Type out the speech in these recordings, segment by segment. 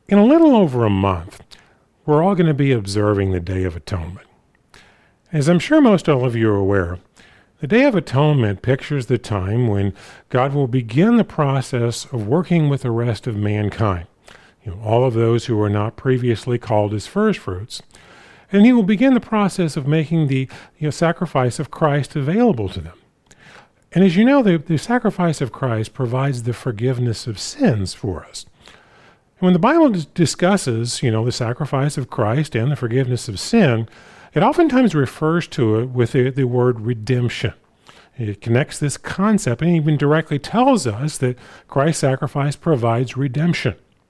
In a little over a month, we're all going to be observing the Day of Atonement. As I'm sure most all of you are aware, the Day of Atonement pictures the time when God will begin the process of working with the rest of mankind, all of those who were not previously called as first fruits, and he will begin the process of making the sacrifice of Christ available to them. And as you know, the sacrifice of Christ provides the forgiveness of sins for us. And when the Bible discusses, the sacrifice of Christ and the forgiveness of sin, it oftentimes refers to it with the word redemption. It connects this concept and even directly tells us that Christ's sacrifice provides redemption.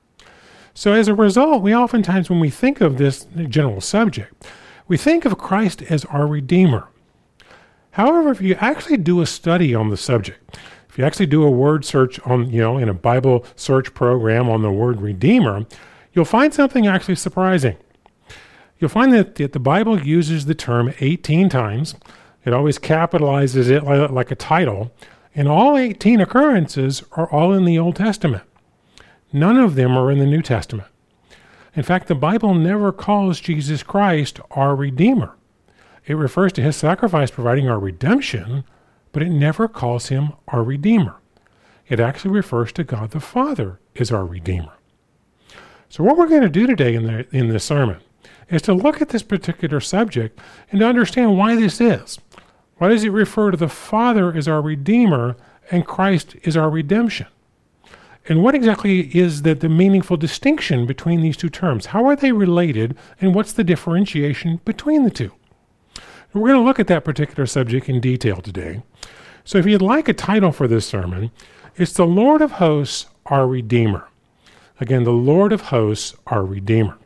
So as a result, we oftentimes, when we think of this general subject, we think of Christ as our Redeemer. However, if you actually do a study on the subject, if you actually do a word search on, in a Bible search program on the word Redeemer, you'll find something actually surprising. You'll find that the Bible uses the term 18 times. It always capitalizes it like a title. And all 18 occurrences are all in the Old Testament. None of them are in the New Testament. In fact, the Bible never calls Jesus Christ our Redeemer. It refers to his sacrifice providing our redemption, but it never calls him our Redeemer. It actually refers to God the Father as our Redeemer. So what we're going to do today in this sermon is to look at this particular subject and to understand why this is. Why does it refer to the Father as our Redeemer and Christ as our redemption? And what exactly is the meaningful distinction between these two terms? How are they related, and what's the differentiation between the two? We're going to look at that particular subject in detail today. So if you'd like a title for this sermon, it's The Lord of Hosts, Our Redeemer. Again, The Lord of Hosts, Our Redeemer.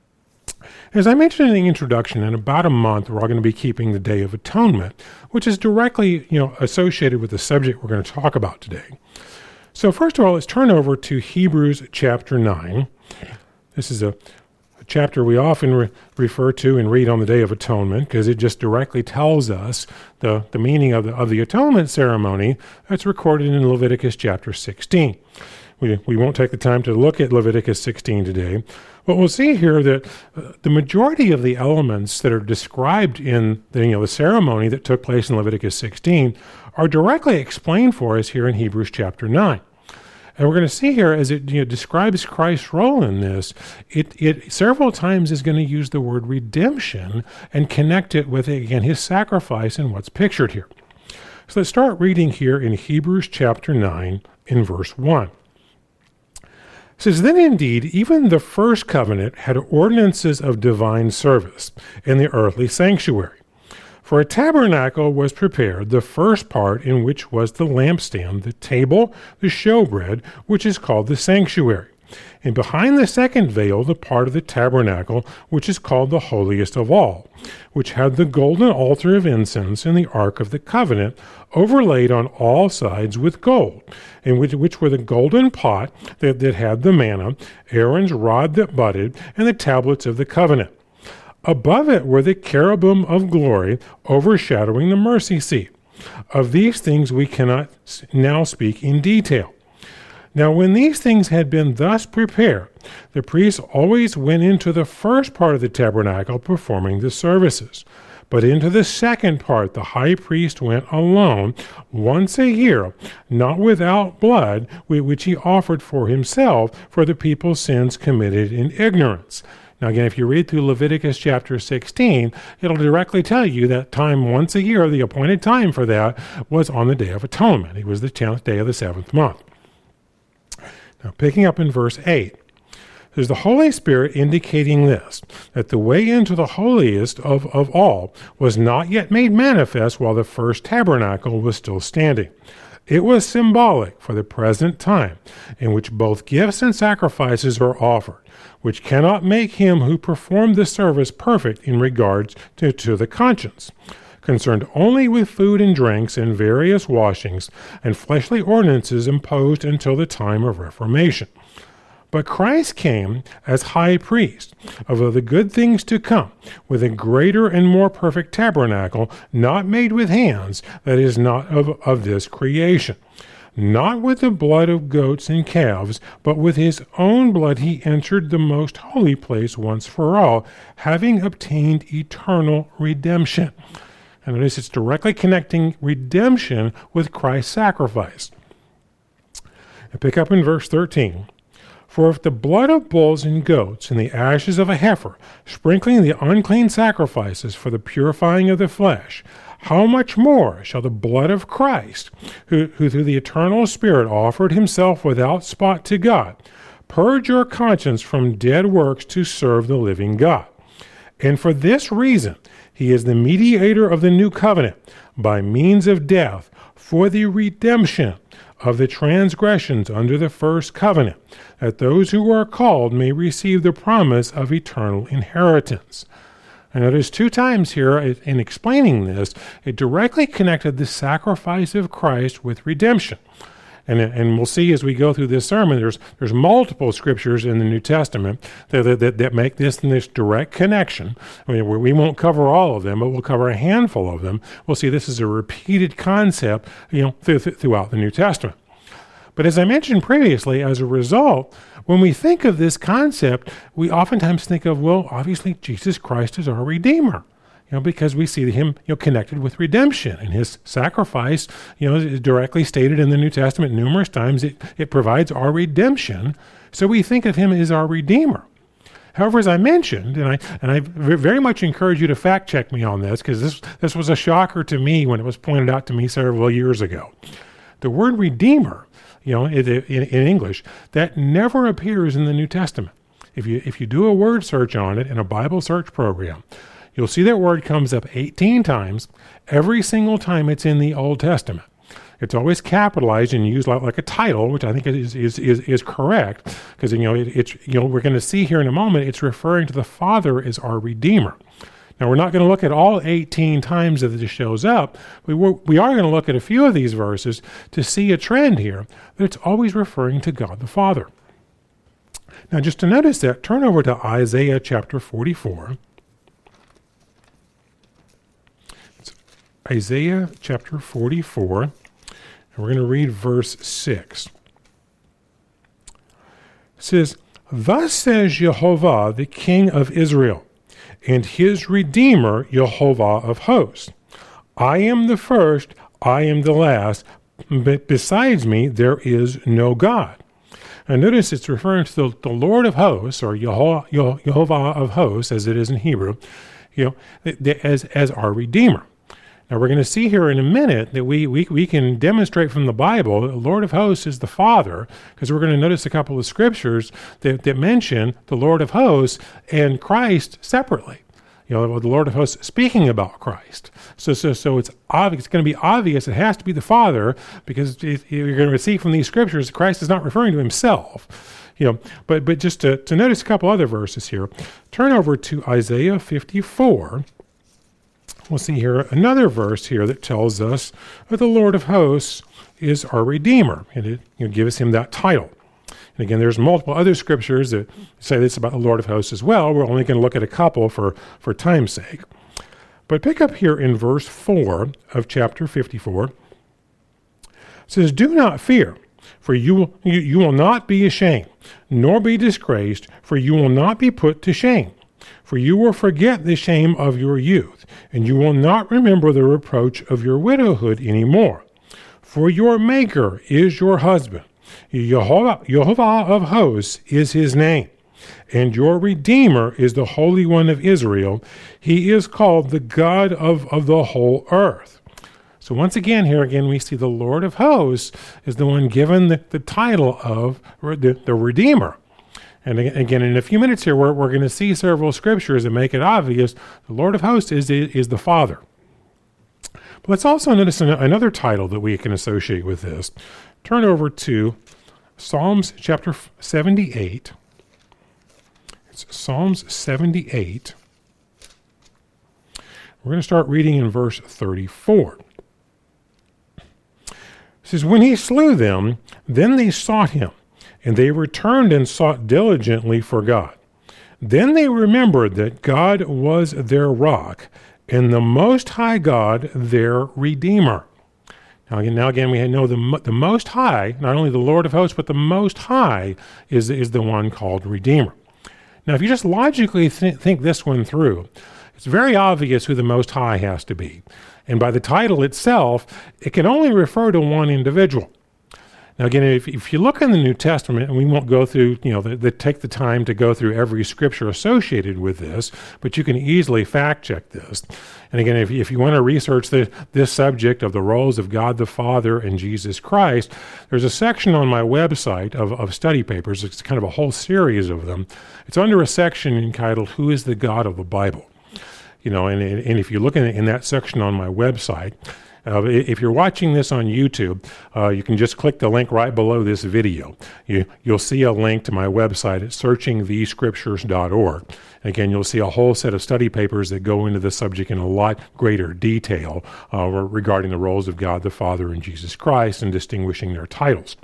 As I mentioned in the introduction, in about a month, we're all going to be keeping the Day of Atonement, which is directly, associated with the subject we're going to talk about today. So first of all, let's turn over to Hebrews chapter 9. This is a chapter we often refer to and read on the Day of Atonement because it just directly tells us the meaning of the atonement ceremony that's recorded in Leviticus chapter 16. We won't take the time to look at Leviticus 16 today, but we'll see here that the majority of the elements that are described in the ceremony that took place in Leviticus 16 are directly explained for us here in Hebrews chapter 9. And we're going to see here as it describes Christ's role in this, it several times is going to use the word redemption and connect it with, again, his sacrifice and what's pictured here. So let's start reading here in Hebrews chapter 9 in verse 1. It says, "Then indeed, even the first covenant had ordinances of divine service in the earthly sanctuary. For a tabernacle was prepared, the first part in which was the lampstand, the table, the showbread, which is called the sanctuary. And behind the second veil, the part of the tabernacle, which is called the holiest of all, which had the golden altar of incense and the ark of the covenant, overlaid on all sides with gold, and which were the golden pot that had the manna, Aaron's rod that budded, and the tablets of the covenant. Above it were the cherubim of glory overshadowing the mercy seat. Of these things we cannot now speak in detail. Now when these things had been thus prepared, the priests always went into the first part of the tabernacle performing the services. But into the second part the high priest went alone once a year, not without blood, which he offered for himself for the people's sins committed in ignorance." Now again, if you read through Leviticus chapter 16, it'll directly tell you that time once a year, the appointed time for that, was on the Day of Atonement. It was the 10th day of the 7th month. Now picking up in verse 8, there's the Holy Spirit indicating this, that the way into the holiest of all was not yet made manifest while the first tabernacle was still standing. It was symbolic for the present time, in which both gifts and sacrifices are offered, which cannot make him who performed the service perfect in regards to the conscience, concerned only with food and drinks and various washings and fleshly ordinances imposed until the time of Reformation. But Christ came as high priest of the good things to come, with a greater and more perfect tabernacle, not made with hands, that is not of this creation. not with the blood of goats and calves, but with his own blood he entered the most holy place once for all, having obtained eternal redemption. And notice it's directly connecting redemption with Christ's sacrifice. And pick up in verse 13. For if the blood of bulls and goats and the ashes of a heifer, sprinkling the unclean sacrifices for the purifying of the flesh, how much more shall the blood of Christ, who through the eternal Spirit offered himself without spot to God, purge your conscience from dead works to serve the living God? And for this reason, he is the mediator of the new covenant, by means of death, for the redemption of the transgressions under the first covenant, that those who are called may receive the promise of eternal inheritance. And notice 2 times here in explaining this, it directly connected the sacrifice of Christ with redemption. And we'll see as we go through this sermon, there's multiple scriptures in the New Testament that make this direct connection. I mean, we won't cover all of them, but we'll cover a handful of them. We'll see this is a repeated concept, throughout the New Testament. But as I mentioned previously, as a result, when we think of this concept, we oftentimes think of, well, obviously Jesus Christ is our Redeemer. Because we see him, connected with redemption, and his sacrifice, is directly stated in the New Testament numerous times. It provides our redemption, so we think of him as our Redeemer. However, as I mentioned, and I very much encourage you to fact check me on this, because this was a shocker to me when it was pointed out to me several years ago. The word Redeemer, in English, that never appears in the New Testament. If you do a word search on it in a Bible search program, you'll see that word comes up 18 times, every single time it's in the Old Testament. It's always capitalized and used like a title, which I think is correct, because we're going to see here in a moment it's referring to the Father as our Redeemer. Now we're not going to look at all 18 times that this shows up. We are going to look at a few of these verses to see a trend here that it's always referring to God the Father. Now just to notice that, turn over to Isaiah chapter 44. Isaiah chapter 44, and we're going to read verse 6. It says, Thus says Jehovah, the King of Israel, and his Redeemer, Jehovah of hosts, I am the first, I am the last, but besides me there is no God. And notice it's referring to the Lord of hosts, or Jehovah of hosts, as it is in Hebrew, as our Redeemer. Now we're going to see here in a minute that we can demonstrate from the Bible that the Lord of hosts is the Father, because we're going to notice a couple of scriptures that mention the Lord of hosts and Christ separately. The Lord of hosts speaking about Christ. So it's obvious. It's going to be obvious. It has to be the Father, because you're going to see from these scriptures Christ is not referring to himself. But just to notice a couple other verses here. Turn over to Isaiah 54. We'll see here another verse here that tells us that the Lord of hosts is our Redeemer, and it gives him that title. And again, there's multiple other scriptures that say this about the Lord of hosts as well. We're only going to look at a couple for time's sake. But pick up here in verse 4 of chapter 54. It says, Do not fear, for you will not be ashamed, nor be disgraced, for you will not be put to shame. For you will forget the shame of your youth, and you will not remember the reproach of your widowhood any more. For your Maker is your husband. Jehovah of hosts is his name, and your Redeemer is the Holy One of Israel. He is called the God of the whole earth. So once again, we see the Lord of hosts is the one given the title of the Redeemer. And again, in a few minutes here, we're going to see several scriptures that make it obvious the Lord of hosts is the Father. But let's also notice another title that we can associate with this. Turn over to Psalms chapter 78. It's Psalms 78. We're going to start reading in verse 34. It says, When he slew them, then they sought him. And they returned and sought diligently for God. Then they remembered that God was their rock, and the Most High God their Redeemer. Now again, we know the Most High, not only the Lord of hosts, but the Most High is the one called Redeemer. Now, if you just logically think this one through, it's very obvious who the Most High has to be. And by the title itself, it can only refer to one individual. Now, again, if you look in the New Testament, and we won't go through, take the time to go through every scripture associated with this, but you can easily fact check this. And again, if you want to research this subject of the roles of God the Father and Jesus Christ, there's a section on my website of study papers. It's kind of a whole series of them. It's under a section entitled, Who is the God of the Bible? And if you look in that section on my website, if you're watching this on YouTube, you can just click the link right below this video. You'll see a link to my website at searchingthescriptures.org. Again, you'll see a whole set of study papers that go into the subject in a lot greater detail regarding the roles of God the Father and Jesus Christ and distinguishing their titles.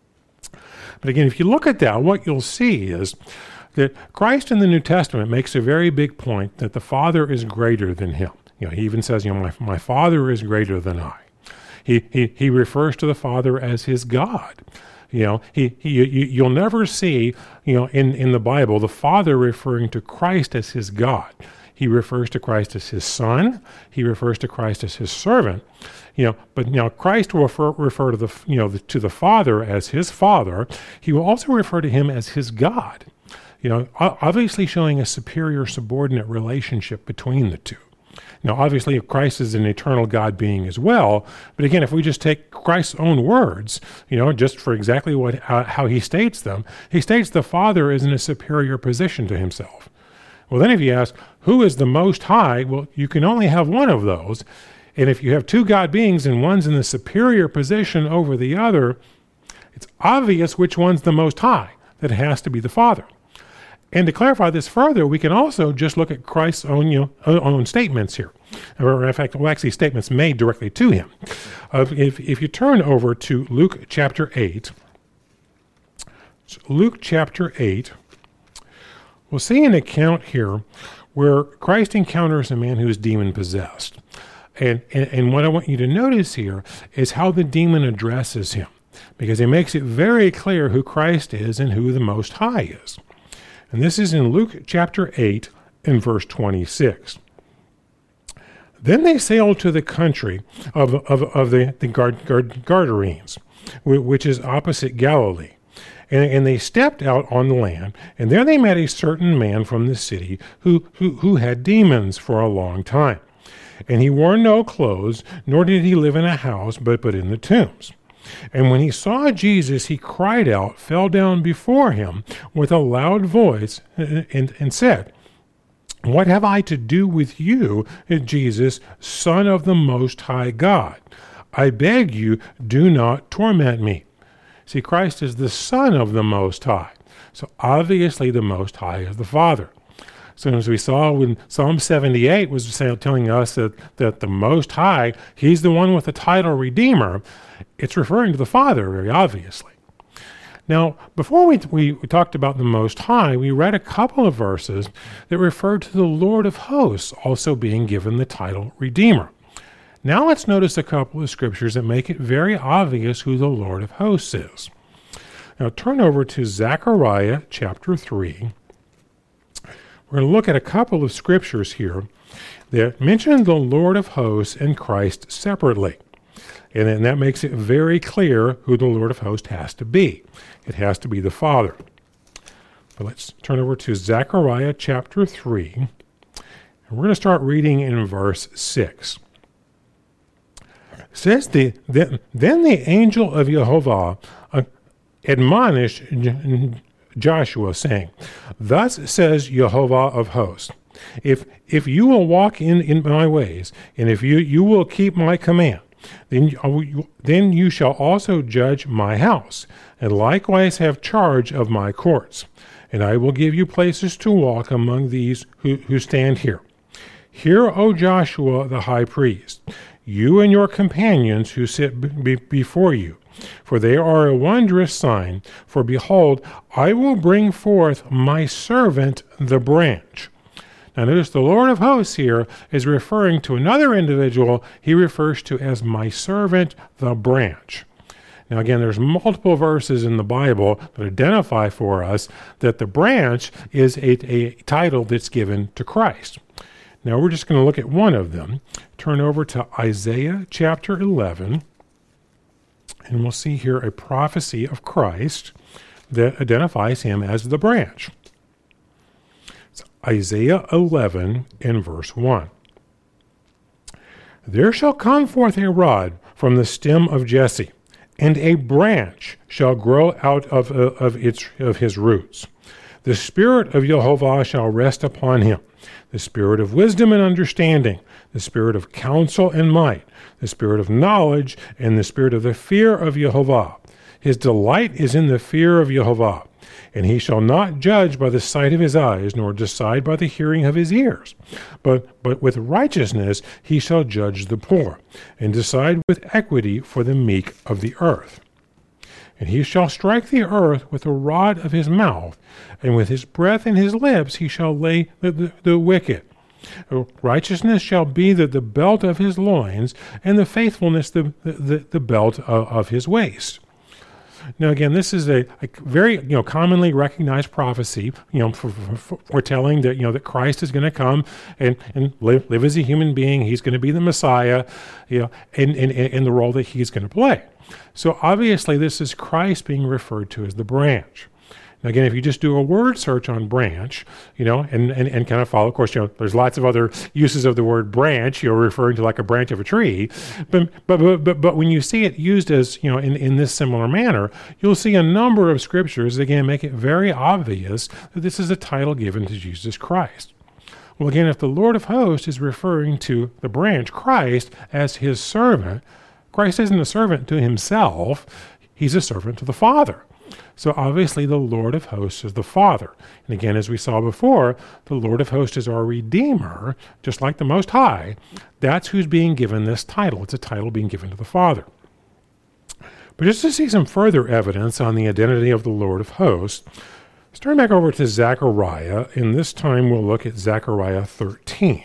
But again, if you look at that, what you'll see is that Christ in the New Testament makes a very big point that the Father is greater than him. He even says, my Father is greater than I. He refers to the Father as his God. You'll never see, in the Bible, the Father referring to Christ as his God. He refers to Christ as his Son. He refers to Christ as his servant. But Christ will refer to the Father as his Father. He will also refer to him as his God. Obviously showing a superior subordinate relationship between the two. Now, obviously, Christ is an eternal God being as well, but again, if we just take Christ's own words, just for exactly how he states them, he states the Father is in a superior position to himself. Well, then if you ask, who is the Most High? Well, you can only have one of those, and if you have two God beings and one's in the superior position over the other, it's obvious which one's the Most High. That has to be the Father. And to clarify this further, we can also just look at Christ's own statements here. Or in fact, actually statements made directly to him. If you turn over to Luke chapter 8, we'll see an account here where Christ encounters a man who is demon-possessed. And what I want you to notice here is how the demon addresses him, because he makes it very clear who Christ is and who the Most High is. And this is in Luke chapter 8 and verse 26. Then they sailed to the country of the Gadarenes, which is opposite Galilee. And they stepped out on the land, and there they met a certain man from the city who had demons for a long time. And he wore no clothes, nor did he live in a house, but in the tombs. And when he saw Jesus, he cried out, fell down before him with a loud voice, and said, What have I to do with you, Jesus, Son of the Most High God? I beg you, do not torment me. See, Christ is the Son of the Most High. So obviously the Most High is the Father. So as we saw when Psalm 78 was telling us that the Most High, he's the one with the title Redeemer, it's referring to the Father very obviously. Now, before we talked about the Most High, we read a couple of verses that referred to the Lord of hosts also being given the title Redeemer. Now let's notice a couple of scriptures that make it very obvious who the Lord of hosts is. Now turn over to Zechariah chapter 3. We're going to look at a couple of scriptures here that mention the Lord of hosts and Christ separately. And then that makes it very clear who the Lord of hosts has to be. It has to be the Father. But let's turn over to Zechariah chapter 3. And we're going to start reading in verse 6. It says, Then the angel of Jehovah admonished Joshua, saying, Thus says Jehovah of hosts, if you will walk in my ways, and if you will keep my command, then you shall also judge my house, and likewise have charge of my courts. And I will give you places to walk among these who stand here. Hear, O Joshua the high priest, you and your companions who sit before you, for they are a wondrous sign. For behold, I will bring forth my servant the branch. Now notice the Lord of hosts here is referring to another individual he refers to as my servant, the branch. Now again, there's multiple verses in the Bible that identify for us that the branch is a title that's given to Christ. Now we're just going to look at one of them. Turn over to Isaiah chapter 11, and we'll see here a prophecy of Christ that identifies him as the branch. It's Isaiah 11 in verse 1. There shall come forth a rod from the stem of Jesse, and a branch shall grow out of his roots. The Spirit of Jehovah shall rest upon him, the Spirit of wisdom and understanding, the Spirit of counsel and might, the Spirit of knowledge, and the Spirit of the fear of Jehovah. His delight is in the fear of Jehovah. And he shall not judge by the sight of his eyes, nor decide by the hearing of his ears. But with righteousness he shall judge the poor, and decide with equity for the meek of the earth. And he shall strike the earth with the rod of his mouth, and with his breath in his lips he shall lay the wicked. Righteousness shall be the belt of his loins, and the faithfulness the belt of his waist. Now, again, this is a very commonly recognized prophecy, foretelling that that Christ is going to come and live as a human being. He's going to be the Messiah, in the role that he's going to play. So obviously, this is Christ being referred to as the branch. Now, again, if you just do a word search on branch, and kind of follow, of course, there's lots of other uses of the word branch, referring to like a branch of a tree. But when you see it used as, in this similar manner, you'll see a number of scriptures, again, make it very obvious that this is a title given to Jesus Christ. Well, again, if the Lord of hosts is referring to the branch, Christ, as his servant, Christ isn't a servant to himself, he's a servant to the Father. So obviously the Lord of hosts is the Father. And again, as we saw before, the Lord of hosts is our Redeemer, just like the Most High. That's who's being given this title. It's a title being given to the Father. But just to see some further evidence on the identity of the Lord of hosts, let's turn back over to Zechariah, and this time we'll look at Zechariah 13.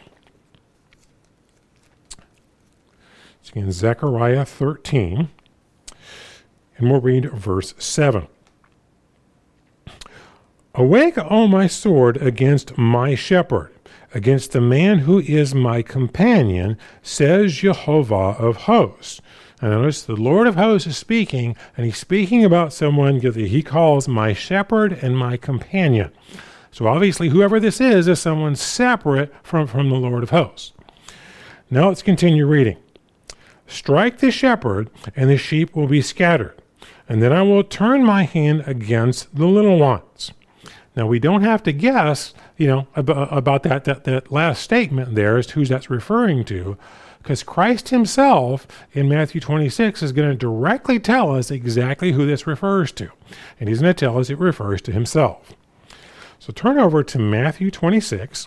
So again, Zechariah 13, and we'll read verse 7. Awake, O my sword, against my shepherd, against the man who is my companion, says Jehovah of hosts. And notice the Lord of hosts is speaking, and he's speaking about someone that he calls my shepherd and my companion. So obviously whoever this is someone separate from the Lord of hosts. Now let's continue reading. Strike the shepherd, and the sheep will be scattered, and then I will turn my hand against the little ones. Now, we don't have to guess, about that last statement there as to who that's referring to, because Christ himself in Matthew 26 is going to directly tell us exactly who this refers to. And he's going to tell us it refers to himself. So turn over to Matthew 26.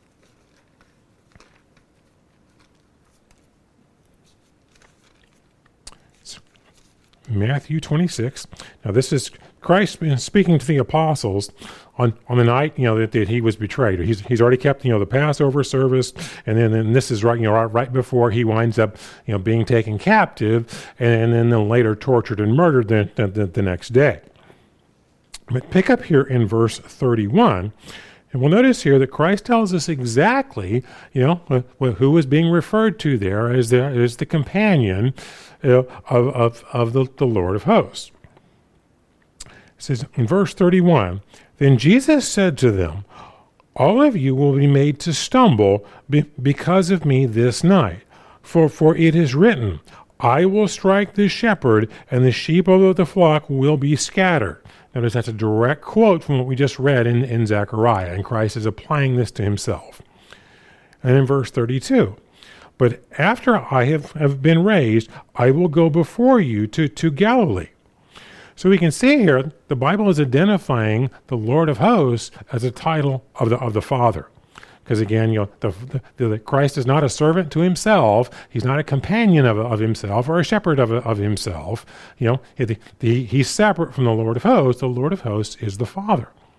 Matthew 26. Now, this is Christ speaking to the apostles on the night that he was betrayed. He's already kept the Passover service, and then this is right before he winds up being taken captive, and then later tortured and murdered the next day. But pick up here in verse 31. And we'll notice here that Christ tells us exactly, who was being referred to there as the companion of the Lord of hosts. It says in verse 31, Then Jesus said to them, All of you will be made to stumble because of me this night. For it is written, I will strike the shepherd, and the sheep of the flock will be scattered. Notice that's a direct quote from what we just read in Zechariah, and Christ is applying this to himself. And in verse 32, But after I have been raised, I will go before you to Galilee. So we can see here, the Bible is identifying the Lord of hosts as a title of the Father. Because again, the Christ is not a servant to himself. He's not a companion of himself or a shepherd of himself. He's separate from the Lord of hosts. The Lord of hosts is the Father.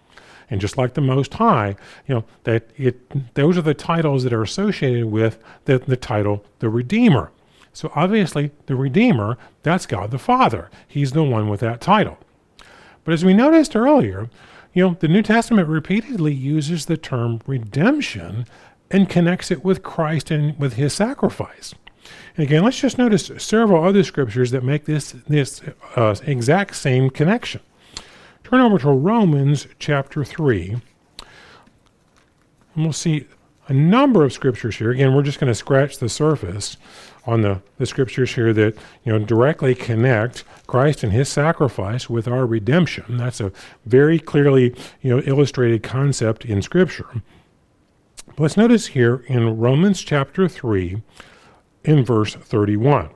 And just like the Most High, those are the titles that are associated with the title, the Redeemer. So obviously, the Redeemer, that's God the Father. He's the one with that title. But as we noticed earlier, the New Testament repeatedly uses the term redemption and connects it with Christ and with his sacrifice. And again, let's just notice several other scriptures that make this exact same connection. Turn over to Romans chapter 3, and we'll see a number of scriptures here. Again, we're just going to scratch the surface on the scriptures here that directly connect Christ and his sacrifice with our redemption. That's a very clearly illustrated concept in Scripture. But let's notice here in Romans chapter 3, in verse 31.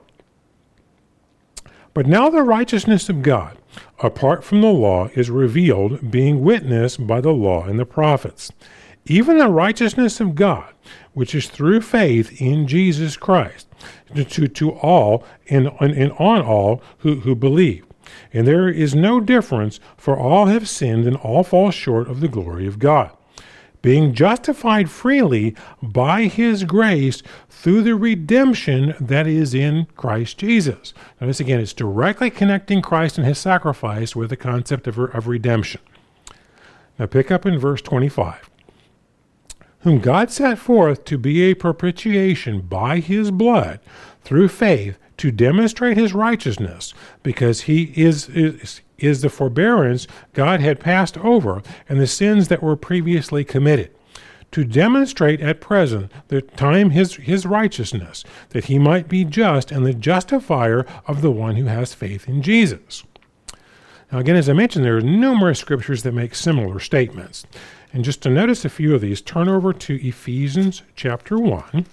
But now the righteousness of God, apart from the law, is revealed, being witnessed by the law and the prophets, even the righteousness of God, which is through faith in Jesus Christ, to all and on all who believe. And there is no difference, for all have sinned and all fall short of the glory of God, being justified freely by his grace through the redemption that is in Christ Jesus. Notice again, it's directly connecting Christ and his sacrifice with the concept of redemption. Now pick up in verse 25. Whom God set forth to be a propitiation by his blood through faith to demonstrate his righteousness, because he is the forbearance God had passed over and the sins that were previously committed, to demonstrate at present the time his righteousness, that he might be just and the justifier of the one who has faith in Jesus. Now again, as I mentioned, there are numerous scriptures that make similar statements. And just to notice a few of these, turn over to Ephesians chapter 1.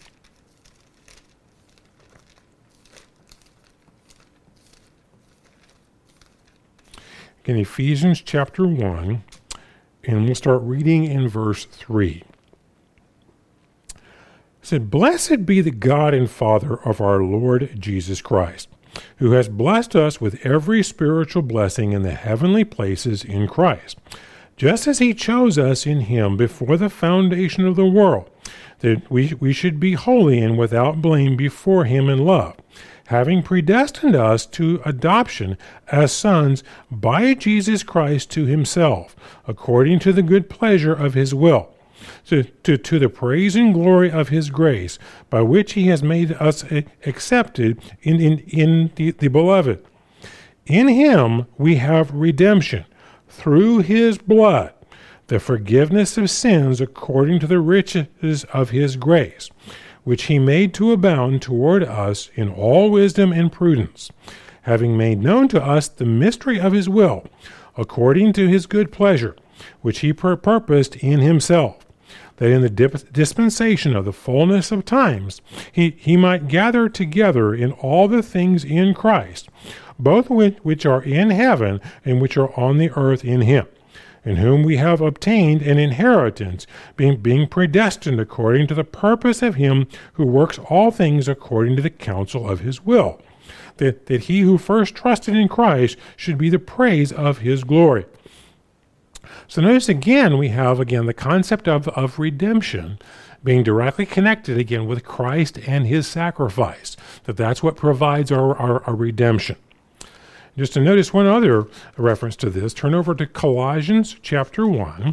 Again, Ephesians chapter 1, and we'll start reading in verse 3. It said, Blessed be the God and Father of our Lord Jesus Christ, who has blessed us with every spiritual blessing in the heavenly places in Christ, just as he chose us in him before the foundation of the world, that we should be holy and without blame before him in love, having predestined us to adoption as sons by Jesus Christ to himself, according to the good pleasure of his will, to the praise and glory of his grace, by which he has made us accepted in the beloved. In him we have redemption, through his blood, the forgiveness of sins according to the riches of his grace, which he made to abound toward us in all wisdom and prudence, having made known to us the mystery of his will, according to his good pleasure, which he purposed in himself, that in the dispensation of the fullness of times he might gather together in all the things in Christ, both which are in heaven and which are on the earth in him, in whom we have obtained an inheritance, being predestined according to the purpose of him who works all things according to the counsel of his will, that he who first trusted in Christ should be the praise of his glory. So notice again, we have the concept of redemption being directly connected again with Christ and his sacrifice, that's what provides our redemption. Just to notice one other reference to this, turn over to Colossians chapter 1.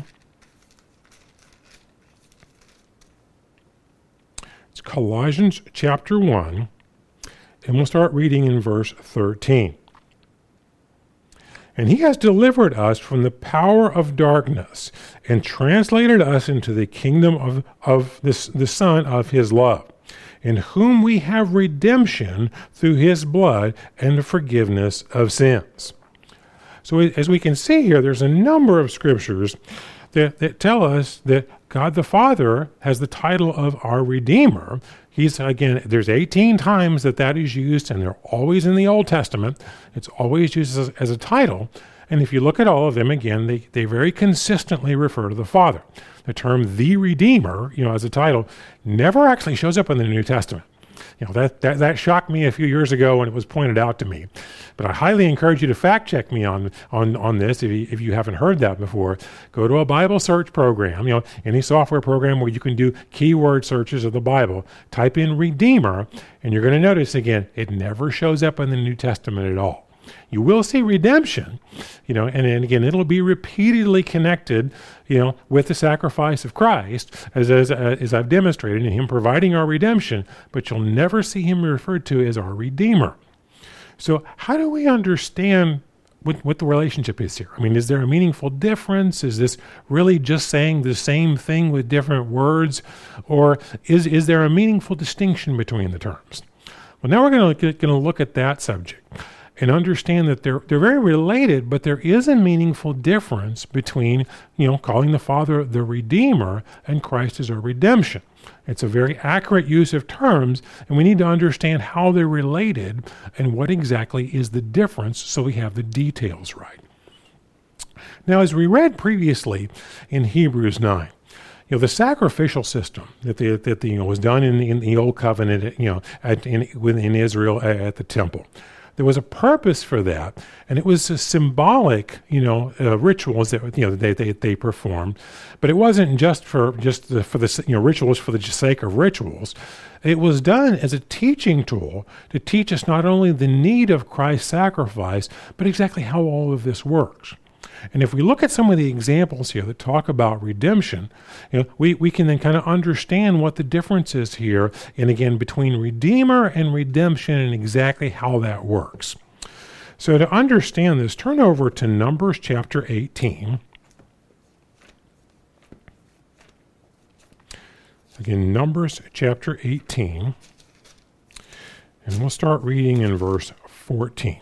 It's Colossians chapter 1, and we'll start reading in verse 13. And he has delivered us from the power of darkness and translated us into the kingdom of the Son of his love, in whom we have redemption through his blood and the forgiveness of sins. So as we can see here, there's a number of scriptures that tell us that God the Father has the title of our Redeemer. There's 18 times that is used, and they're always in the Old Testament. It's always used as a title. And if you look at all of them, again, they very consistently refer to the Father. The term the Redeemer, as a title, never actually shows up in the New Testament. That shocked me a few years ago when it was pointed out to me. But I highly encourage you to fact check me on this if you haven't heard that before. Go to a Bible search program, any software program where you can do keyword searches of the Bible. Type in Redeemer, and you're going to notice again, it never shows up in the New Testament at all. You will see redemption, and again, it'll be repeatedly connected, with the sacrifice of Christ, as I've demonstrated in him providing our redemption, but you'll never see him referred to as our Redeemer. So how do we understand what the relationship is here? I mean, is there a meaningful difference? Is this really just saying the same thing with different words? Or is there a meaningful distinction between the terms? Well, now we're going to look at that subject and understand that they're very related, but there is a meaningful difference between, calling the Father the Redeemer and Christ as our redemption. It's a very accurate use of terms, and we need to understand how they're related and what exactly is the difference so we have the details right. Now, as we read previously in Hebrews 9, the sacrificial system that was done in the Old Covenant, in Israel at the temple. There was a purpose for that, and it was a symbolic, rituals that they performed. But it wasn't just for the rituals for the sake of rituals. It was done as a teaching tool to teach us not only the need of Christ's sacrifice, but exactly how all of this works. And if we look at some of the examples here that talk about redemption, we can then kind of understand what the difference is here, and again, between Redeemer and redemption and exactly how that works. So to understand this, turn over to Numbers chapter 18. Again, Numbers chapter 18, and we'll start reading in verse 14.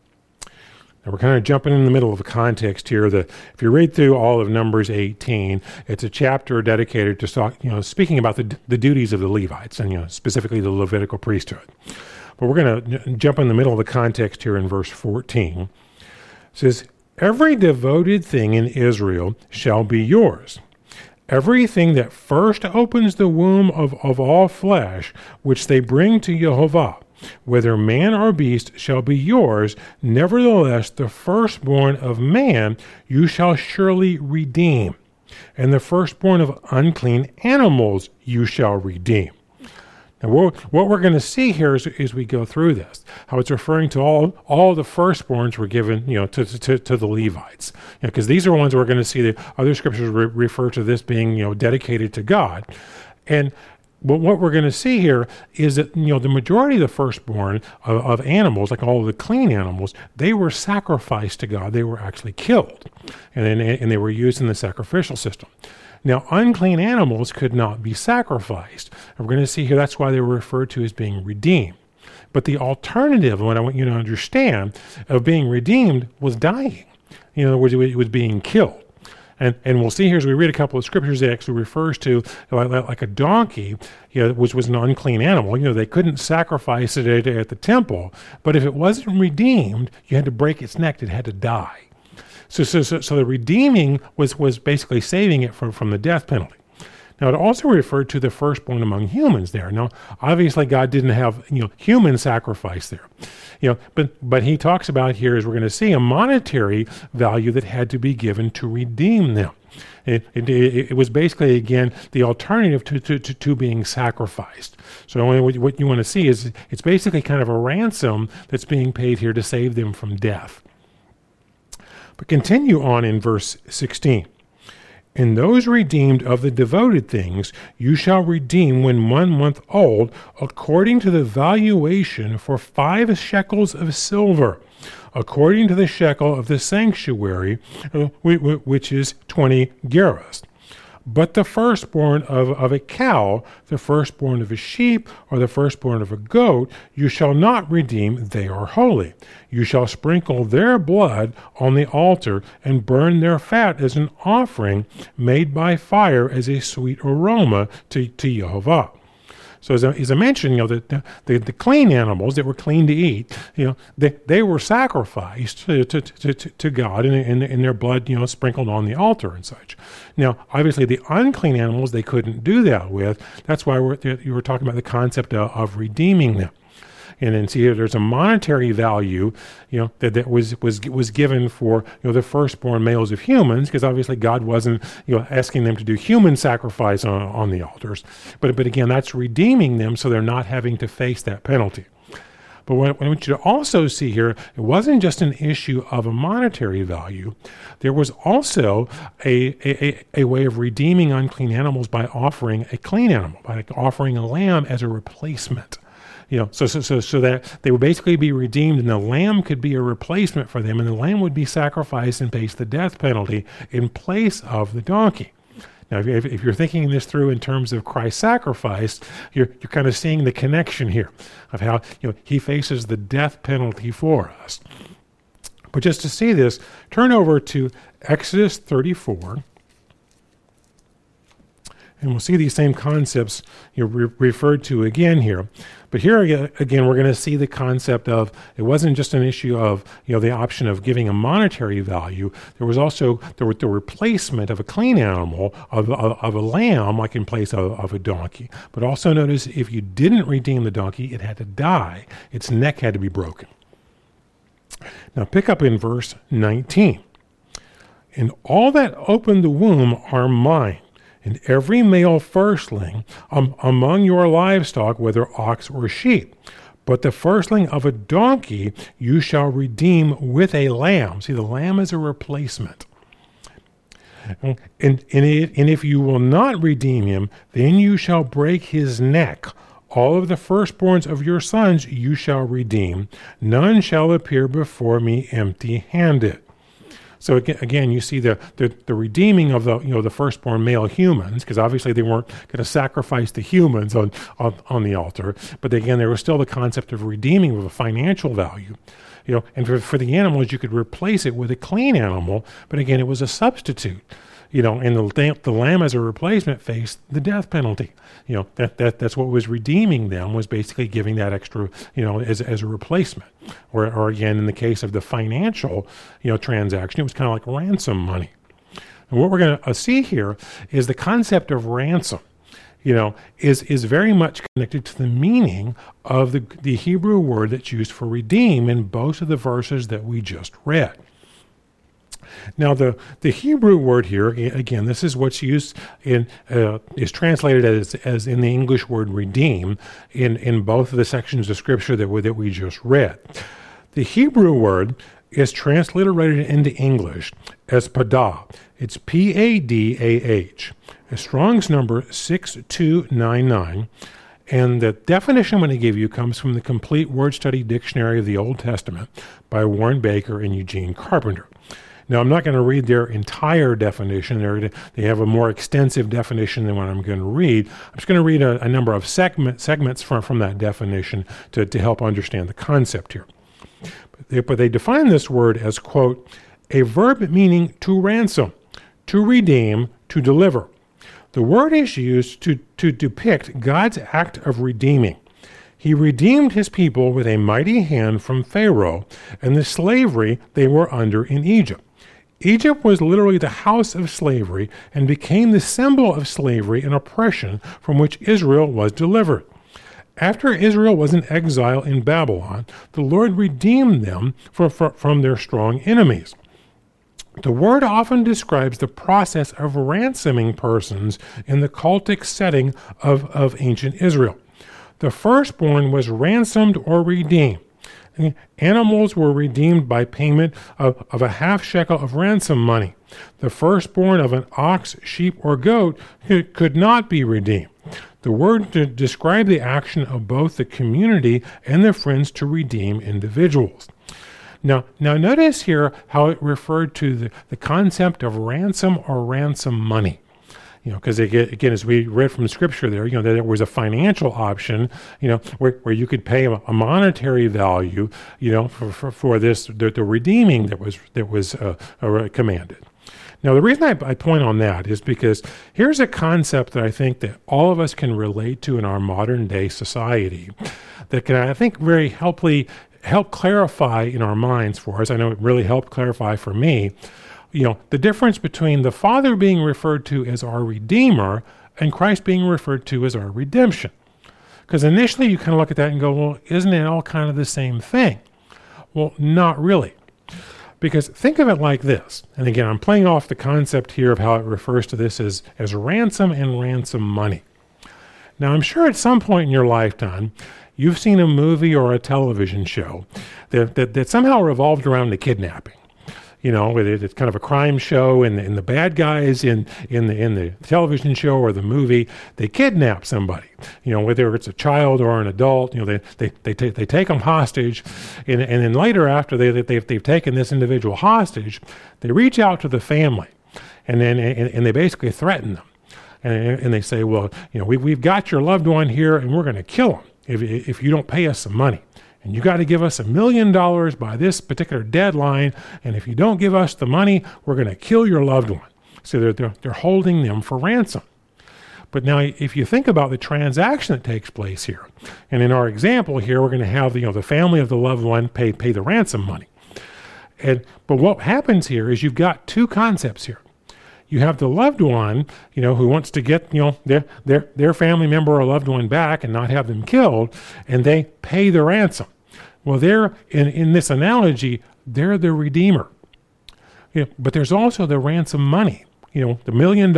Now we're kind of jumping in the middle of a context here. If you read through all of Numbers 18, it's a chapter dedicated to speaking about the duties of the Levites and specifically the Levitical priesthood. But we're going to jump in the middle of the context here in verse 14. It says, "Every devoted thing in Israel shall be yours. Everything that first opens the womb of all flesh, which they bring to Jehovah, whether man or beast, shall be yours. Nevertheless, the firstborn of man you shall surely redeem, and the firstborn of unclean animals you shall redeem." Now, what we're going to see here as we go through this, how it's referring to all the firstborns were given, to the Levites, because these are ones we're going to see that other scriptures refer to this being, dedicated to God, and but what we're going to see here is that, the majority of the firstborn of animals, like all of the clean animals, they were sacrificed to God. They were actually killed, and they were used in the sacrificial system. Now, unclean animals could not be sacrificed. And we're going to see here that's why they were referred to as being redeemed. But the alternative, what I want you to understand, of being redeemed was dying. In other words, it was being killed. And we'll see here as we read a couple of scriptures that actually refers to like a donkey, which was an unclean animal. They couldn't sacrifice it at the temple, but if it wasn't redeemed, you had to break its neck. It had to die. So the redeeming was basically saving it from the death penalty. Now, it also referred to the firstborn among humans there. Now, obviously, God didn't have human sacrifice there, but he talks about here, as we're going to see, a monetary value that had to be given to redeem them. It was basically, again, the alternative to being sacrificed. So what you want to see is it's basically kind of a ransom that's being paid here to save them from death. But continue on in verse 16. "And those redeemed of the devoted things you shall redeem when 1 month old, according to the valuation for 5 shekels of silver, according to the shekel of the sanctuary, which is 20 gerahs. But the firstborn of a cow, the firstborn of a sheep, or the firstborn of a goat, you shall not redeem, they are holy. You shall sprinkle their blood on the altar, and burn their fat as an offering made by fire as a sweet aroma to Jehovah." So as I mentioned, the clean animals that were clean to eat, they were sacrificed to God and their blood, sprinkled on the altar and such. Now, obviously, the unclean animals they couldn't do that with. That's why you were talking about the concept of redeeming them. And then see, there's a monetary value, that was given for the firstborn males of humans, because obviously God wasn't asking them to do human sacrifice on the altars, but again, that's redeeming them so they're not having to face that penalty. But what I want you to also see here, it wasn't just an issue of a monetary value. There was also a way of redeeming unclean animals by offering a clean animal, by offering a lamb as a replacement. So that they would basically be redeemed, and the lamb could be a replacement for them, and the lamb would be sacrificed and face the death penalty in place of the donkey. Now, if you're thinking this through in terms of Christ's sacrifice, you're kind of seeing the connection here of how he faces the death penalty for us. But just to see this, turn over to Exodus 34. And we'll see these same concepts referred to again here. But here again, we're going to see the concept of, it wasn't just an issue of the option of giving a monetary value. There was also the replacement of a clean animal, of a lamb, like in place of a donkey. But also notice, if you didn't redeem the donkey, it had to die. Its neck had to be broken. Now pick up in verse 19. And all that open the womb are mine, and every male firstling among your livestock, whether ox or sheep. But the firstling of a donkey you shall redeem with a lamb. See, the lamb is a replacement. And if you will not redeem him, then you shall break his neck. All of the firstborns of your sons you shall redeem. None shall appear before me empty-handed. So again, you see the redeeming of the firstborn male humans, because obviously they weren't going to sacrifice the humans on the altar. But again, there was still the concept of redeeming with a financial value. And for the animals, you could replace it with a clean animal. But again, it was a substitute. And the lamb as a replacement faced the death penalty. That's what was redeeming them, was basically giving that extra, as a replacement. Or again, in the case of the financial, transaction, it was kind of like ransom money. And what we're going to see here is the concept of ransom, is very much connected to the meaning of the Hebrew word that's used for redeem in both of the verses that we just read. Now, the Hebrew word here, again, this is what's used is translated as in the English word redeem in both of the sections of Scripture that we just read. The Hebrew word is transliterated into English as padah. It's P-A-D-A-H. Strong's number 6299. And the definition I'm going to give you comes from the Complete Word Study Dictionary of the Old Testament by Warren Baker and Eugene Carpenter. Now, I'm not going to read their entire definition. They have a more extensive definition than what I'm going to read. I'm just going to read a number of segments from that definition to help understand the concept here. But they define this word as, quote, a verb meaning to ransom, to redeem, to deliver. The word is used to depict God's act of redeeming. He redeemed his people with a mighty hand from Pharaoh and the slavery they were under in Egypt. Egypt was literally the house of slavery and became the symbol of slavery and oppression from which Israel was delivered. After Israel was in exile in Babylon, the Lord redeemed them from their strong enemies. The word often describes the process of ransoming persons in the cultic setting of ancient Israel. The firstborn was ransomed or redeemed. Animals were redeemed by payment of a half shekel of ransom money. The firstborn of an ox, sheep, or goat could not be redeemed. The word described the action of both the community and their friends to redeem individuals. Now notice here how it referred to the concept of ransom or ransom money. Because again, as we read from Scripture there, that there was a financial option, where you could pay a monetary value, for this the redeeming that was commanded. Now, the reason I point on that is because here's a concept that I think that all of us can relate to in our modern day society that can, I think, very help clarify in our minds for us. I know it really helped clarify for me, the difference between the Father being referred to as our Redeemer and Christ being referred to as our redemption. Because initially you kind of look at that and go, well, isn't it all kind of the same thing? Well, not really. Because think of it like this, and again, I'm playing off the concept here of how it refers to this as ransom and ransom money. Now, I'm sure at some point in your lifetime, you've seen a movie or a television show that somehow revolved around the kidnapping. It's kind of a crime show, and the bad guys in the television show or the movie, they kidnap somebody. Whether it's a child or an adult, they take them hostage, and then later after they've taken this individual hostage, they reach out to the family, and they basically threaten them, and they say, well, we've got your loved one here, and we're going to kill him if you don't pay us some money. And you got to give us $1 million by this particular deadline. And if you don't give us the money, we're going to kill your loved one. So they're holding them for ransom. But now, if you think about the transaction that takes place here, and in our example here, we're going to have the family of the loved one pay the ransom money. But what happens here is you've got two concepts here. You have the loved one, who wants to get, their family member or loved one back and not have them killed, and they pay the ransom. Well, they're, in this analogy, they're the redeemer. But there's also the ransom money. The $1 million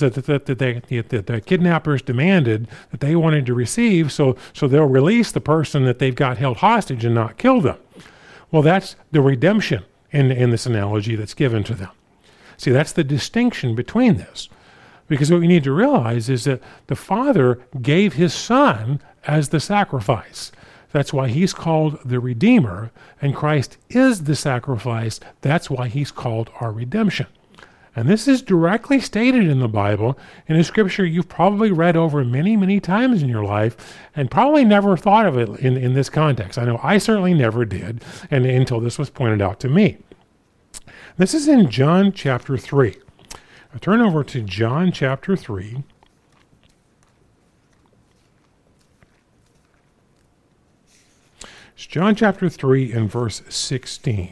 that the kidnappers demanded that they wanted to receive, so they'll release the person that they've got held hostage and not kill them. Well, that's the redemption in this analogy that's given to them. See, that's the distinction between this. Because what we need to realize is that the Father gave his Son as the sacrifice. That's why he's called the Redeemer, and Christ is the sacrifice. That's why he's called our redemption. And this is directly stated in the Bible, in a scripture you've probably read over many, many times in your life, and probably never thought of it in this context. I know I certainly never did, and until this was pointed out to me. This is in John chapter 3. I turn over to John chapter 3. It's John chapter 3 and verse 16.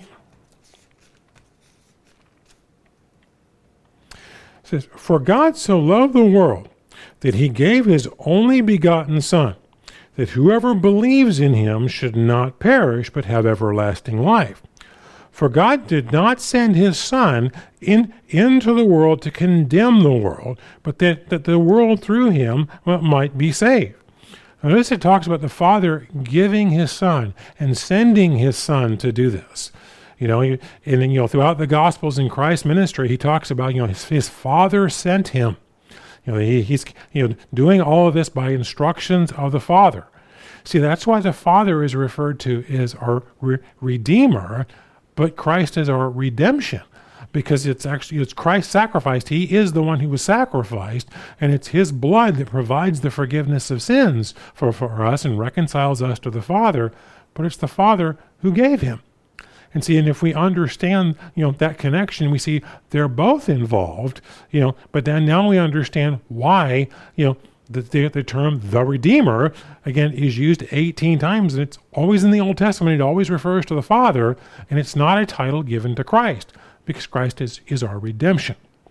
It says, "For God so loved the world that he gave his only begotten Son, that whoever believes in him should not perish but have everlasting life. For God did not send his Son into the world to condemn the world, but that the world through him might be saved." Notice it talks about the Father giving his Son and sending his Son to do this. And then throughout the Gospels in Christ's ministry, he talks about his Father sent him. He's doing all of this by instructions of the Father. See, that's why the Father is referred to as our Redeemer, but Christ is our redemption, because it's Christ sacrificed. He is the one who was sacrificed, and it's his blood that provides the forgiveness of sins for us and reconciles us to the Father, but it's the Father who gave him. And see, and if we understand, that connection, we see they're both involved, but then now we understand why, the term the Redeemer, again, is used 18 times, and it's always in the Old Testament. It always refers to the Father, and it's not a title given to Christ, because Christ is our redemption.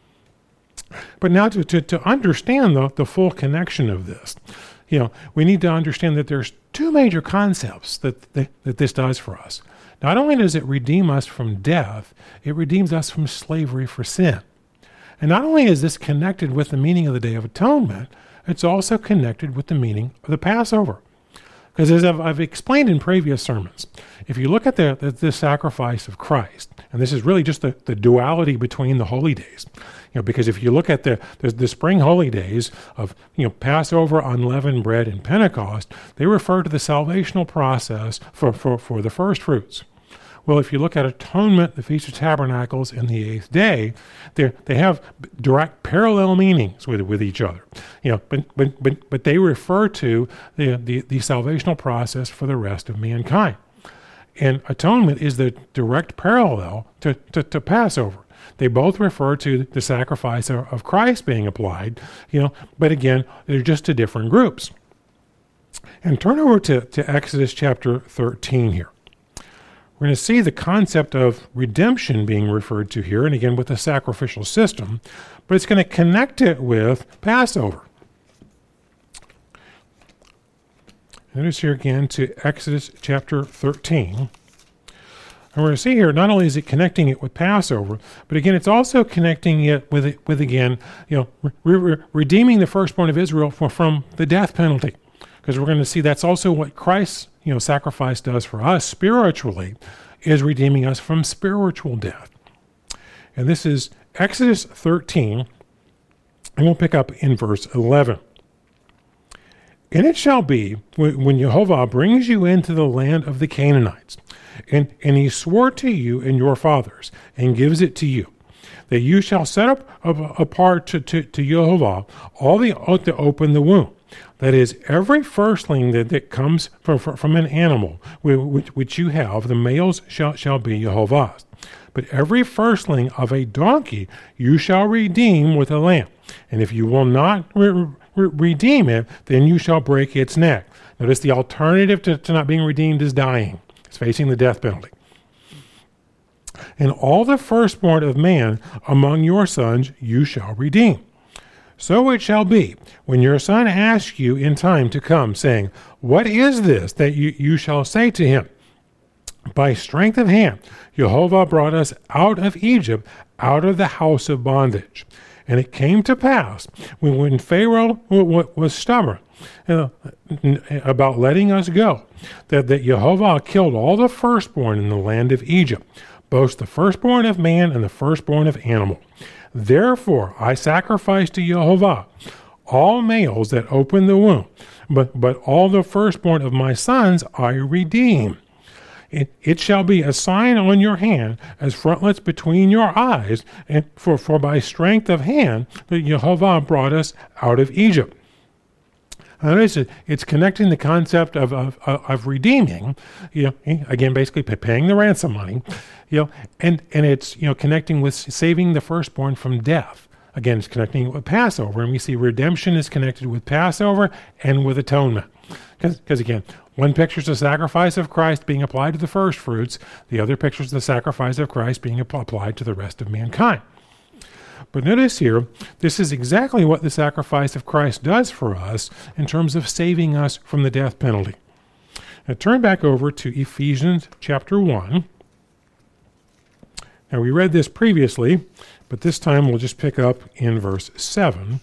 But now to understand the full connection of this, we need to understand that there's two major concepts that this does for us. Not only does it redeem us from death, it redeems us from slavery for sin. And not only is this connected with the meaning of the Day of Atonement, it's also connected with the meaning of the Passover. Because as I've explained in previous sermons, if you look at the sacrifice of Christ, and this is really just the duality between the holy days, because if you look at the spring holy days of Passover, unleavened bread, and Pentecost, they refer to the salvational process for the first fruits. Well, if you look at atonement, the Feast of Tabernacles, and the eighth day, they have direct parallel meanings with each other. But they refer to the salvational process for the rest of mankind. And atonement is the direct parallel to Passover. They both refer to the sacrifice of Christ being applied, but again, they're just to different groups. And turn over to Exodus chapter 13 here. We're going to see the concept of redemption being referred to here, and again with the sacrificial system, but it's going to connect it with Passover. Notice here again to Exodus chapter 13. And we're going to see here, not only is it connecting it with Passover, but again, it's also connecting it with redeeming the firstborn of Israel from the death penalty. Because we're going to see that's also what Christ's sacrifice does for us spiritually, is redeeming us from spiritual death. And this is Exodus 13, and we'll pick up in verse 11. And it shall be, when Jehovah brings you into the land of the Canaanites, and he swore to you and your fathers, and gives it to you, that you shall set up apart to Jehovah all the oath to open the womb. That is, every firstling that comes from an animal which you have, the males shall be Jehovah's. But every firstling of a donkey you shall redeem with a lamb. And if you will not redeem it, then you shall break its neck. Notice the alternative to not being redeemed is dying. It's facing the death penalty. And all the firstborn of man among your sons you shall redeem. So it shall be, when your son asks you in time to come, saying, What is this? That you shall say to him, By strength of hand, Jehovah brought us out of Egypt, out of the house of bondage. And it came to pass, when Pharaoh was stubborn about letting us go, that Jehovah killed all the firstborn in the land of Egypt, both the firstborn of man and the firstborn of animal. Therefore I sacrifice to Jehovah all males that open the womb, but all the firstborn of my sons I redeem. It shall be a sign on your hand as frontlets between your eyes, and for by strength of hand that Jehovah brought us out of Egypt. Notice it's connecting the concept of redeeming, again, basically paying the ransom money, and it's, connecting with saving the firstborn from death. Again, it's connecting it with Passover, and we see redemption is connected with Passover and with atonement. Because again, one pictures the sacrifice of Christ being applied to the first fruits, the other pictures the sacrifice of Christ being applied to the rest of mankind. But notice here, this is exactly what the sacrifice of Christ does for us in terms of saving us from the death penalty. Now turn back over to Ephesians chapter 1. Now we read this previously, but this time we'll just pick up in verse 7.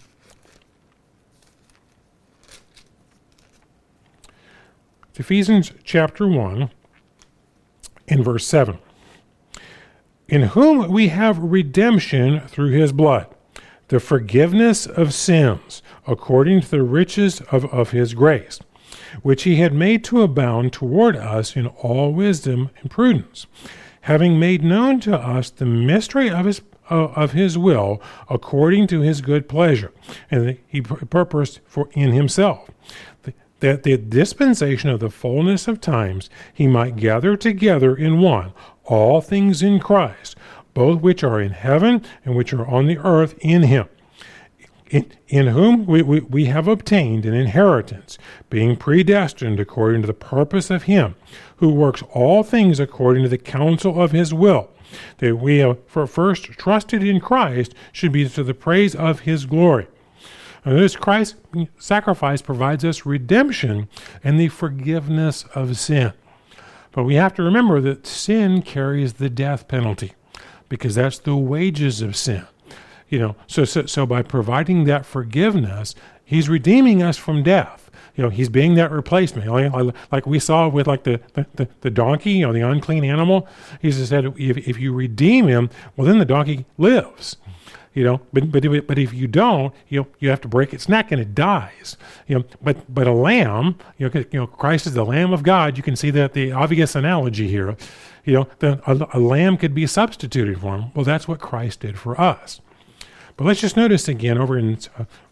Ephesians chapter 1 in verse 7. In whom we have redemption through his blood, the forgiveness of sins, according to the riches of his grace, which he had made to abound toward us in all wisdom and prudence, having made known to us the mystery of his will, according to his good pleasure, and that he purposed for in himself, that the dispensation of the fullness of times he might gather together in one all things in Christ, both which are in heaven and which are on the earth in him, in whom we have obtained an inheritance, being predestined according to the purpose of him, who works all things according to the counsel of his will, that we have first trusted in Christ should be to the praise of his glory. And this Christ's sacrifice provides us redemption and the forgiveness of sin. But we have to remember that sin carries the death penalty, because that's the wages of sin. So by providing that forgiveness, he's redeeming us from death. He's being that replacement. Like we saw with the donkey, the unclean animal. He said, if you redeem him, well, then the donkey lives. But if you don't, you have to break its neck and it dies. But a lamb, Christ is the Lamb of God. You can see that the obvious analogy here. A lamb could be substituted for him. Well, that's what Christ did for us. But let's just notice again over in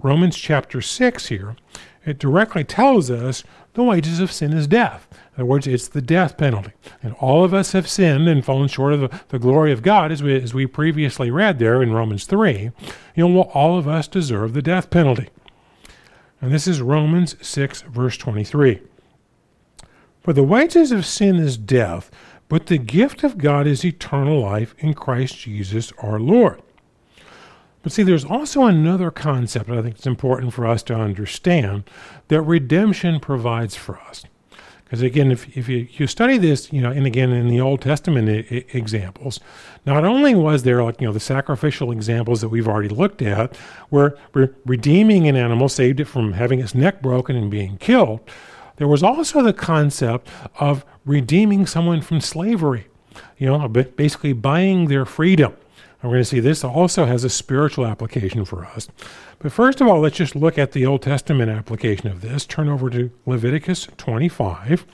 Romans chapter 6 here, it directly tells us the wages of sin is death. In other words, it's the death penalty. And all of us have sinned and fallen short of the glory of God, as we previously read there in Romans 3. All of us deserve the death penalty. And this is Romans 6, verse 23. For the wages of sin is death, but the gift of God is eternal life in Christ Jesus our Lord. But see, there's also another concept that I think it's important for us to understand that redemption provides for us. Because again, if you study this, and again in the Old Testament examples, not only was there the sacrificial examples that we've already looked at, where redeeming an animal saved it from having its neck broken and being killed, there was also the concept of redeeming someone from slavery, basically buying their freedom. And we're going to see this also has a spiritual application for us. But first of all, let's just look at the Old Testament application of this. Turn over to Leviticus 25.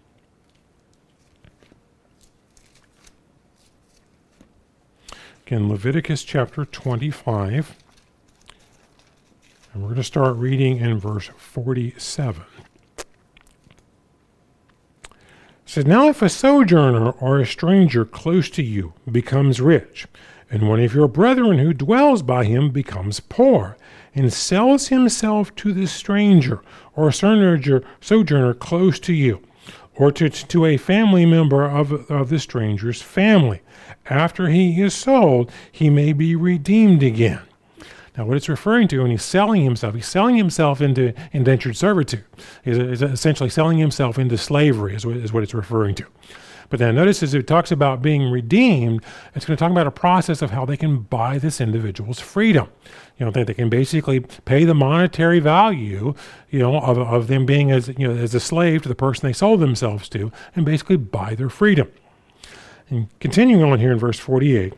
Again, Leviticus chapter 25. And we're going to start reading in verse 47. It says, Now if a sojourner or a stranger close to you becomes rich, and one of your brethren who dwells by him becomes poor, and sells himself to the stranger or sojourner close to you, or to a family member of the stranger's family. After he is sold, he may be redeemed again. Now, what it's referring to when he's selling himself into indentured servitude. Is essentially selling himself into slavery is what it's referring to. But then notice as it talks about being redeemed, it's going to talk about a process of how they can buy this individual's freedom. That they can basically pay the monetary value, of them being as a slave to the person they sold themselves to, and basically buy their freedom. And continuing on here in verse 48,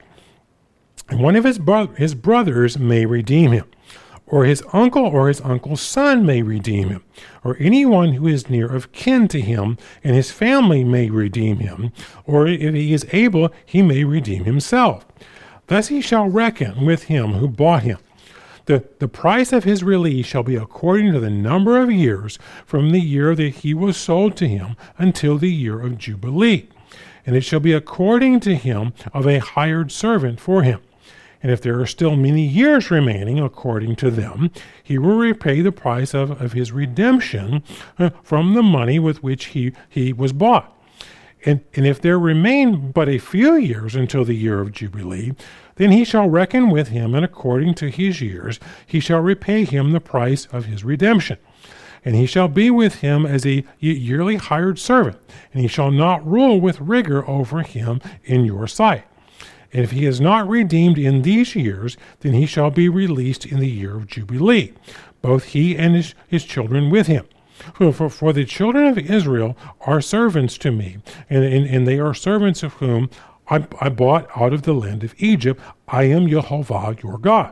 and one of his brothers may redeem him, or his uncle's son may redeem him, or anyone who is near of kin to him, and his family may redeem him, or if he is able, he may redeem himself. Thus he shall reckon with him who bought him. The price of his release shall be according to the number of years from the year that he was sold to him until the year of Jubilee. And it shall be according to him of a hired servant for him. And if there are still many years remaining according to them, he will repay the price of his redemption from the money with which he was bought. And if there remain but a few years until the year of Jubilee, then he shall reckon with him, and according to his years he shall repay him the price of his redemption. And he shall be with him as a yearly hired servant, and he shall not rule with rigor over him in your sight. And if he is not redeemed in these years, then he shall be released in the year of Jubilee, both he and his children with him. For the children of Israel are servants to me, and they are servants of whom I bought out of the land of Egypt. I am Jehovah your God.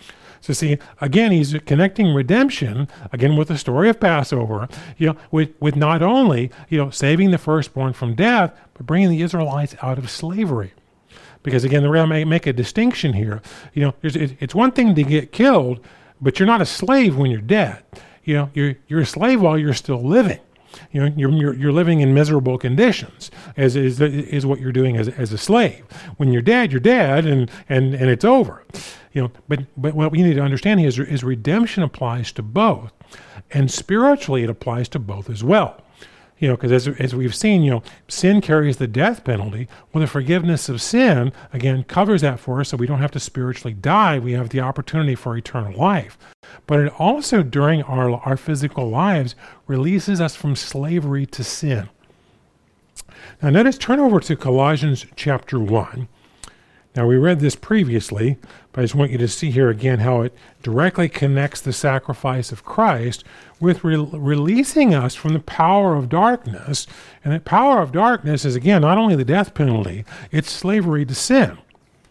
So see, again, he's connecting redemption, again, with the story of Passover, with not only, saving the firstborn from death, but bringing the Israelites out of slavery. Because again, we're going to make a distinction here. It's one thing to get killed, but you're not a slave when you're dead. You're a slave while you're still living. You're living in miserable conditions, as is what you're doing as a slave. When you're dead, and it's over. But what we need to understand here is redemption applies to both, and spiritually it applies to both as well. Because as we've seen, sin carries the death penalty. Well, the forgiveness of sin, again, covers that for us so we don't have to spiritually die. We have the opportunity for eternal life. But it also, during our physical lives, releases us from slavery to sin. Now, notice, turn over to Colossians chapter 1. Now, we read this previously, but I just want you to see here again how it directly connects the sacrifice of Christ with releasing us from the power of darkness. And that power of darkness is, again, not only the death penalty, it's slavery to sin.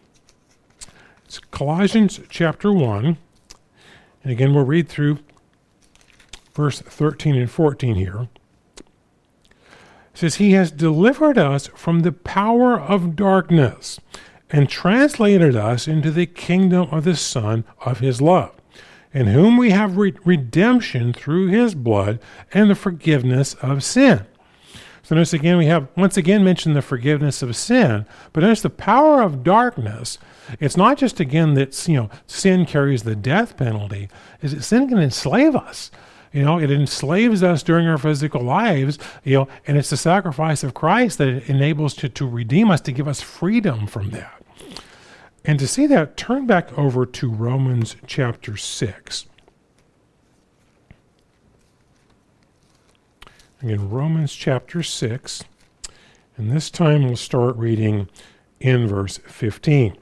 It's Colossians chapter 1. And again, we'll read through verse 13 and 14 here. It says, He has delivered us from the power of darkness and translated us into the kingdom of the Son of His love, in whom we have redemption through his blood and the forgiveness of sin. So notice again, we have once again mentioned the forgiveness of sin, but notice the power of darkness. It's not just again that sin carries the death penalty, is that sin can enslave us. It enslaves us during our physical lives, and it's the sacrifice of Christ that enables to redeem us, to give us freedom from that. And to see that, turn back over to Romans chapter 6. Again, Romans chapter 6, and this time we'll start reading in verse 15.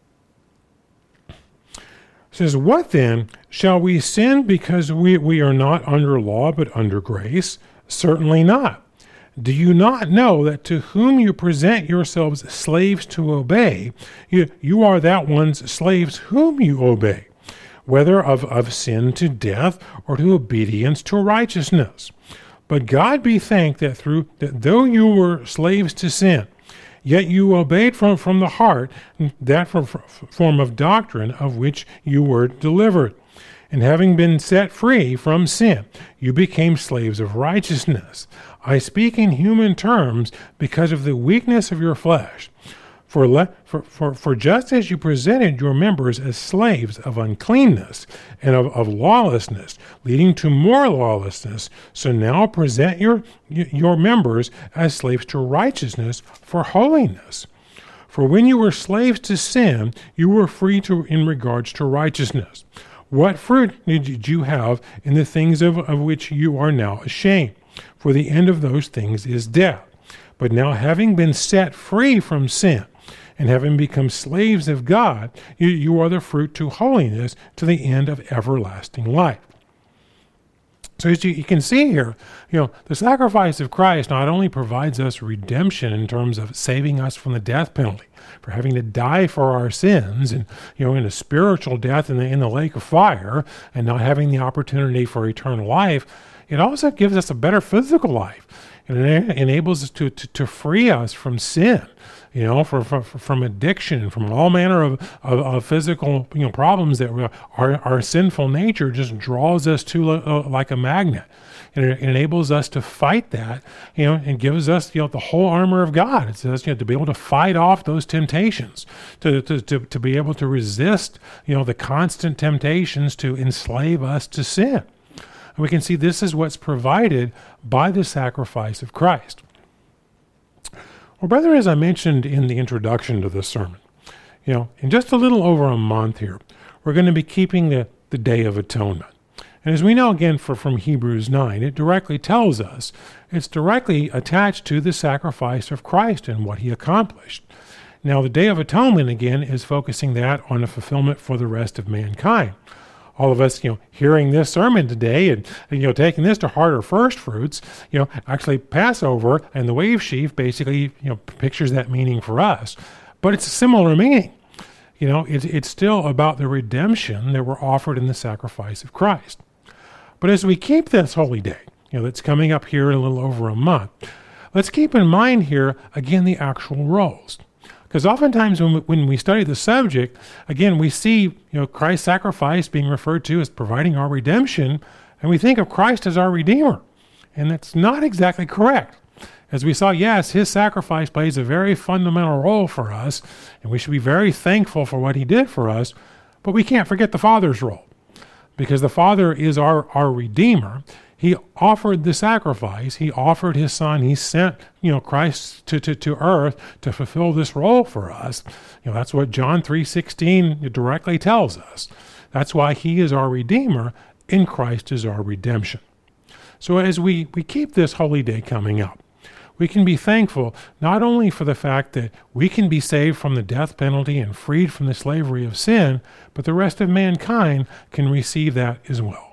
It says, "What then? Shall we sin because we are not under law but under grace? Certainly not. Do you not know that to whom you present yourselves slaves to obey, you are that one's slaves whom you obey, whether of sin to death or to obedience to righteousness? But God be thanked that though you were slaves to sin, yet you obeyed from the heart that form of doctrine of which you were delivered. And having been set free from sin, you became slaves of righteousness. I speak in human terms because of the weakness of your flesh. For just as you presented your members as slaves of uncleanness and of lawlessness, leading to more lawlessness, so now present your members as slaves to righteousness for holiness. For when you were slaves to sin, you were free in regards to righteousness. What fruit did you have in the things of which you are now ashamed? For the end of those things is death. But now having been set free from sin, and having become slaves of God, you are the fruit to holiness, to the end of everlasting life." So as you can see here, the sacrifice of Christ not only provides us redemption in terms of saving us from the death penalty, for having to die for our sins, and in a spiritual death in the lake of fire, and not having the opportunity for eternal life, it also gives us a better physical life. It enables us to free us from sin, from addiction, from all manner of physical problems that our sinful nature just draws us to like a magnet. And it enables us to fight that, and gives us the whole armor of God. It says to be able to fight off those temptations, to be able to resist the constant temptations to enslave us to sin. And we can see this is what's provided by the sacrifice of Christ. Well, brethren, as I mentioned in the introduction to this sermon, in just a little over a month here, we're going to be keeping the Day of Atonement. And as we know again from Hebrews 9, it directly tells us, it's directly attached to the sacrifice of Christ and what he accomplished. Now, the Day of Atonement, again, is focusing that on a fulfillment for the rest of mankind. All of us, hearing this sermon today and taking this to heart or first fruits, actually Passover and the wave sheaf basically, pictures that meaning for us. But it's a similar meaning. It's still about the redemption that were offered in the sacrifice of Christ. But as we keep this holy day, that's coming up here in a little over a month, let's keep in mind here, again, the actual roles. Because oftentimes when we study the subject, again, we see Christ's sacrifice being referred to as providing our redemption, and we think of Christ as our Redeemer. And that's not exactly correct. As we saw, yes, his sacrifice plays a very fundamental role for us, and we should be very thankful for what he did for us, but we can't forget the Father's role. Because the Father is our Redeemer. He offered the sacrifice. He offered his Son. He sent, Christ to earth to fulfill this role for us. That's what John 3:16 directly tells us. That's why he is our Redeemer, and Christ is our redemption. So as we keep this holy day coming up, we can be thankful not only for the fact that we can be saved from the death penalty and freed from the slavery of sin, but the rest of mankind can receive that as well.